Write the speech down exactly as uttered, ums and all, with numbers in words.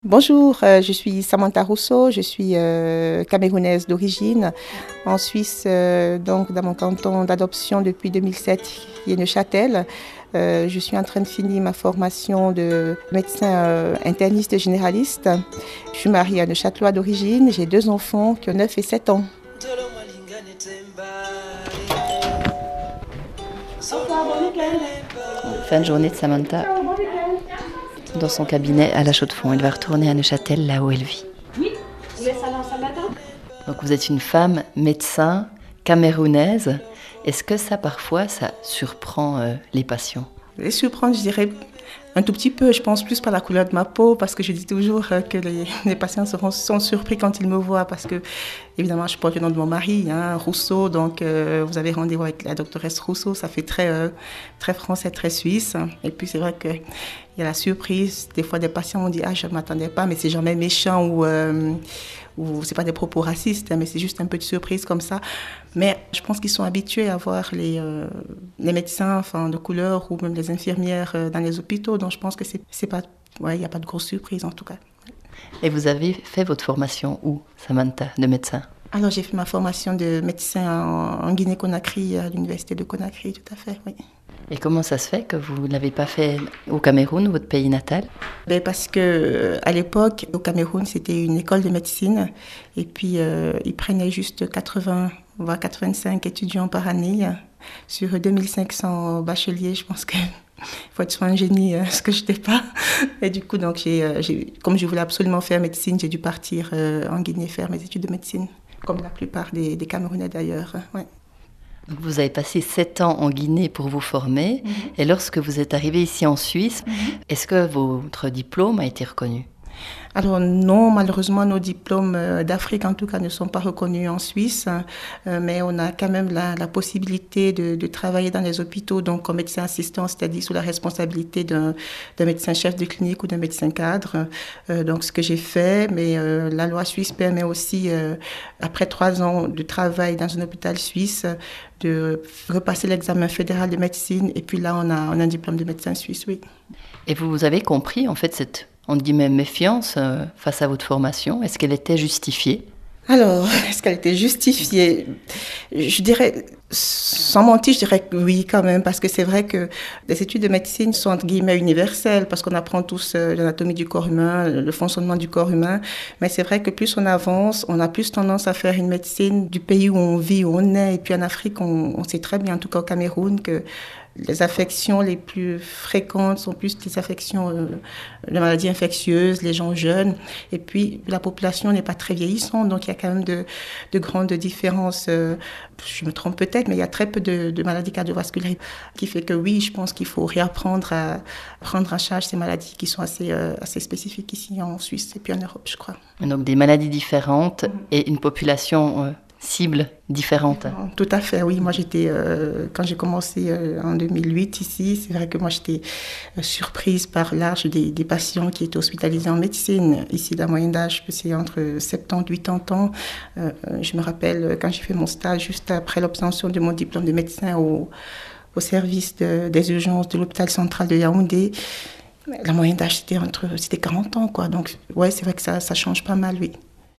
Bonjour, euh, je suis Samantha Rousseau, je suis euh, camerounaise d'origine, en Suisse, euh, donc dans mon canton d'adoption depuis deux mille sept, qui est Neuchâtel. Euh, je suis en train de finir ma formation de médecin euh, interniste généraliste. Je suis mariée à Neuchâtelois d'origine, j'ai deux enfants qui ont neuf et sept ans. Fin de journée de Samantha dans son cabinet à La Chaux-de-Fonds. Elle va retourner à Neuchâtel, là où elle vit. Oui, vous voulez ça dans ce matin ? Donc vous êtes une femme médecin camerounaise. Est-ce que ça, parfois, ça surprend euh, les patients ? Les surprendre, je dirais un tout petit peu. Je pense plus par la couleur de ma peau, parce que je dis toujours euh, que les, les patients seront, sont surpris quand ils me voient, parce que, évidemment, je porte le nom de mon mari, hein, Rousseau, donc euh, vous avez rendez-vous avec la doctoresse Rousseau, ça fait très, euh, très français, très suisse. Et puis c'est vrai que il y a la surprise. Des fois, des patients m'ont dit « Ah, je ne m'attendais pas », mais c'est jamais méchant ou, euh, ou c'est pas des propos racistes, hein, mais c'est juste un peu de surprise comme ça. Mais je pense qu'ils sont habitués à voir les, euh, les médecins enfin, de couleur ou même les infirmières euh, dans les hôpitaux. Donc je pense que c'est, c'est pas, ouais, il n'y a pas de grosse surprise en tout cas. Et vous avez fait votre formation où, Samantha, de médecin ? Alors j'ai fait ma formation de médecin en, en Guinée-Conakry, à l'université de Conakry, tout à fait, oui. Et comment ça se fait que vous ne l'avez pas fait au Cameroun, votre pays natal ? Ben parce que à l'époque, au Cameroun, c'était une école de médecine. Et puis, euh, ils prenaient juste quatre-vingts, voire quatre-vingt-cinq étudiants par année. Sur deux mille cinq cents bacheliers, je pense qu'il faut être soit un génie, euh, ce que je n'étais pas. Et du coup, donc, j'ai, euh, j'ai, comme je voulais absolument faire médecine, j'ai dû partir euh, en Guinée faire mes études de médecine. Comme la plupart des, des Camerounais d'ailleurs, ouais. Vous avez passé sept ans en Guinée pour vous former. Mmh. Et lorsque vous êtes arrivé ici en Suisse, mmh. est-ce que votre diplôme a été reconnu ? Alors non, malheureusement, nos diplômes d'Afrique, en tout cas, ne sont pas reconnus en Suisse, euh, mais on a quand même la, la possibilité de, de travailler dans les hôpitaux, donc comme médecin assistant, c'est-à-dire sous la responsabilité d'un, d'un médecin chef de clinique ou d'un médecin cadre. Euh, donc ce que j'ai fait, mais euh, la loi suisse permet aussi, euh, après trois ans de travail dans un hôpital suisse, de repasser l'examen fédéral de médecine, et puis là, on a, on a un diplôme de médecin suisse, oui. Et vous avez compris, en fait, cette entre guillemets, méfiance euh, face à votre formation. Est-ce qu'elle était justifiée ? Alors, est-ce qu'elle était justifiée ? Je dirais, sans mentir, je dirais que oui quand même, parce que c'est vrai que les études de médecine sont entre guillemets universelles, parce qu'on apprend tous euh, l'anatomie du corps humain, le fonctionnement du corps humain, mais c'est vrai que plus on avance, on a plus tendance à faire une médecine du pays où on vit, où on est, et puis en Afrique, on, on sait très bien, en tout cas au Cameroun, que les affections les plus fréquentes sont plus des affections, euh, les maladies infectieuses, les gens jeunes. Et puis, la population n'est pas très vieillissante, donc il y a quand même de, de grandes différences. Euh, je me trompe peut-être, mais il y a très peu de, de maladies cardiovasculaires, qui fait que oui, je pense qu'il faut réapprendre à prendre en charge ces maladies qui sont assez, euh, assez spécifiques ici en Suisse et puis en Europe, je crois. Donc des maladies différentes mmh. et une population euh, cible différente. Tout à fait, oui. Moi, j'étais, euh, quand j'ai commencé euh, en deux mille huit ici, c'est vrai que moi, j'étais euh, surprise par l'âge des, des patients qui étaient hospitalisés en médecine. Ici, la moyenne d'âge, c'est entre soixante-dix et quatre-vingts ans. Euh, je me rappelle, quand j'ai fait mon stage, juste après l'obtention de mon diplôme de médecin au, au service de, des urgences de l'hôpital central de Yaoundé, la moyenne d'âge, c'était, entre, c'était quarante ans, quoi. Donc, ouais, c'est vrai que ça, ça change pas mal, oui.